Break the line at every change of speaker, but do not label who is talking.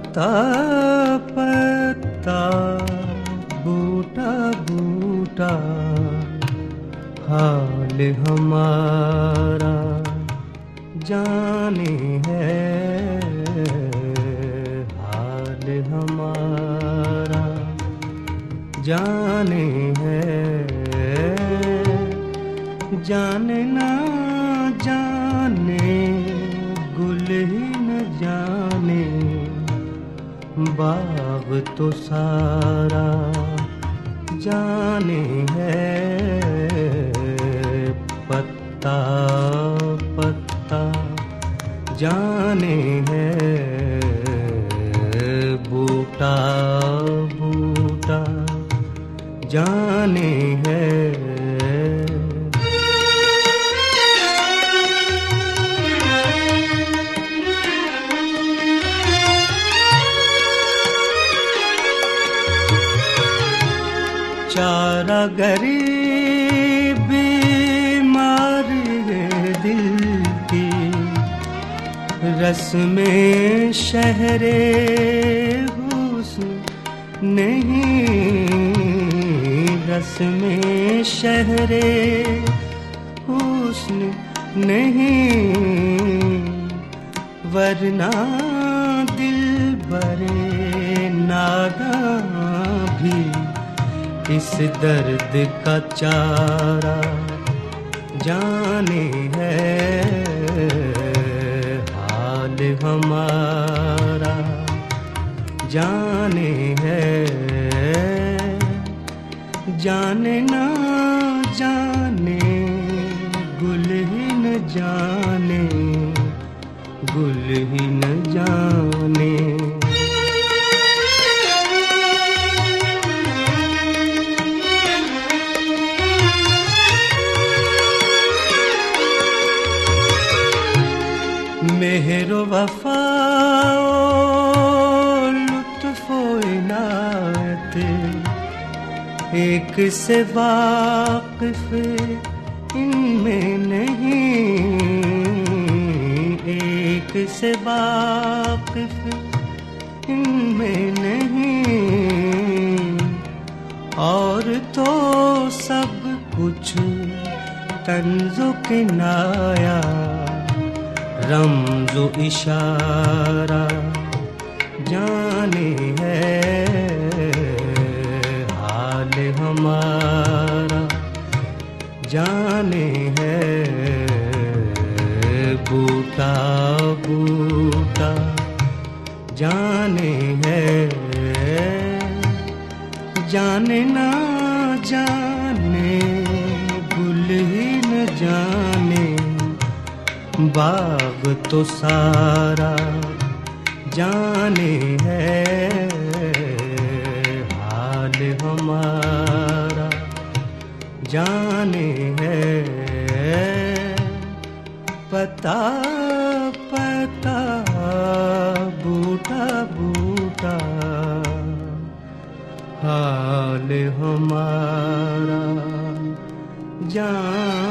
पत्ता पत्ता बूटा बूटा हाल हमारा जाने है, हाल हमारा जाने है। जाने ना जाने गुल ही न जाने बाग तो सारा जाने है। पत्ता पत्ता जाने है, बूटा बूटा जाने है। चारा गरीब बीमार दिल की रस में शहरे हुस्न नहीं, रस में शहरे हुस्न नहीं। वरना दिल बरे नादां भी इस दर्द का चारा जाने है। हाल हमारा जाने है। जाने ना जाने गुल ही न जाने, गुल ही न जाने। मेहर वफा लुत्फ़ो इनायत एक से वाक़िफ़ इनमें नहीं, एक से वाक़िफ़ इनमें नहीं। और तो सब कुछ तंज़ो किनाया रम्ज़ो इशारा जाने है। हाल हमारा जाने है। बूटा बूटा जाने है। जाने ना जाने गुल ही न जाने बाग तो सारा जाने है। हाल हमारा जाने है। पता पता बूटा बूटा हाल हमारा जाने